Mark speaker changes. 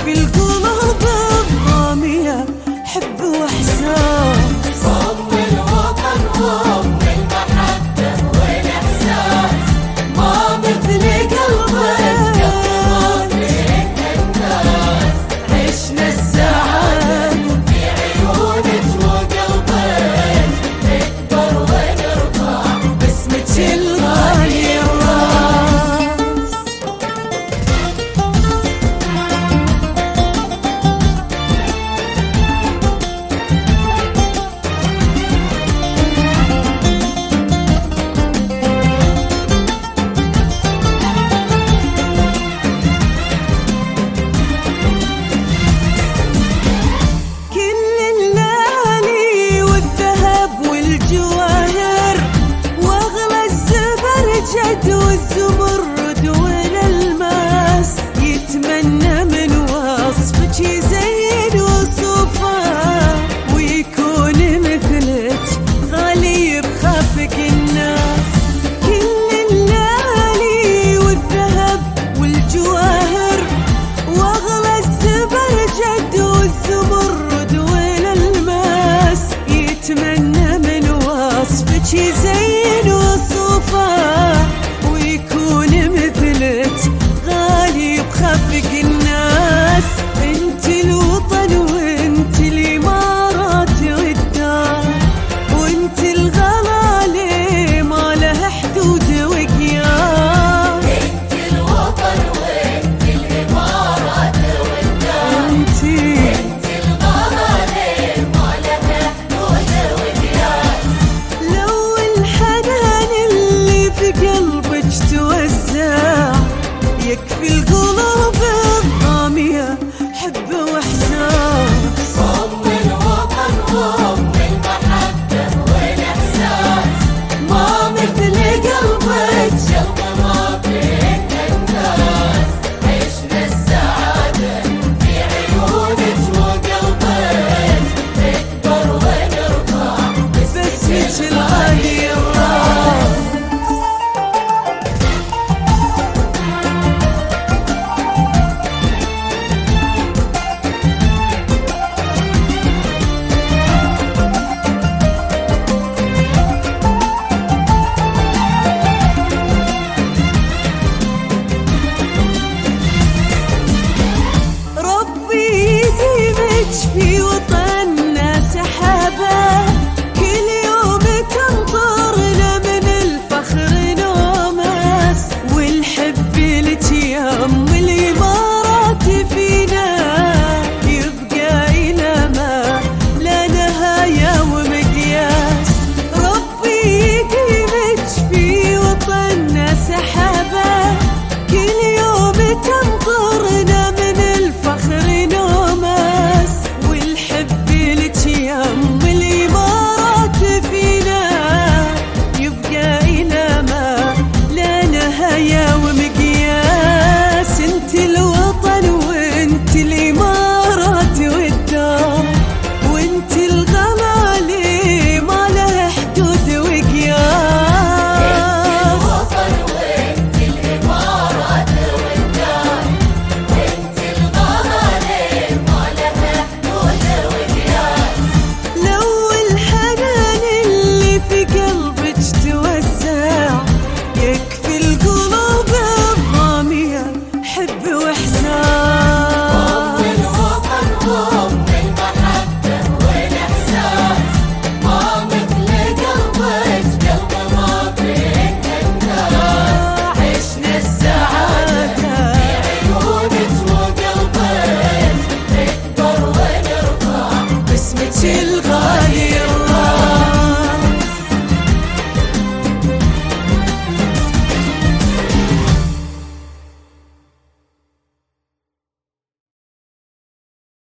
Speaker 1: يكفي القلوب الضامية حب واحساس.
Speaker 2: أم الوطن وأم المحبة والإحساس، ما مثل قلبك قلب فيك الناس. عشنا السعادة في عيونك وقلبك، نكبر ونرفع باسمك الغالي الراس. والزمرد والالماس يتمنى من وصفك يزين وصفه، ويكون مثلك غالي بخافك الناس. كل الليالي والذهب والجواهر، واغلى الزبرجد والزمرد والالماس يتمنى من وصفك يزين وصفه، خفق الناس. انت الوطن وانت الامارات والدار، وانت الغلالي ما له حدود وقياس. انت الوطن وانت الامارات والدار، انت الغلالي ما له حدود وقياس.
Speaker 1: لو الحنان اللي في قلبك توزع يكفي القلوب الضامية حب واحساس.
Speaker 2: أم الوطن وأم المحبة والإحساس، ما مثل قلبك قلب ما فيك الناس. عشنا السعادة في عيونك وقلبك، نكبر ونرفع باسمك الغالي الراس. في وطننا سحابة كل يوم تنطرنا من الفخر نوماس، والحب التيام والإمارات فينا يبقى إلى ما لا نهاية ومقياس. ربي يديمك في وطننا سحابة كل يوم تنطرنا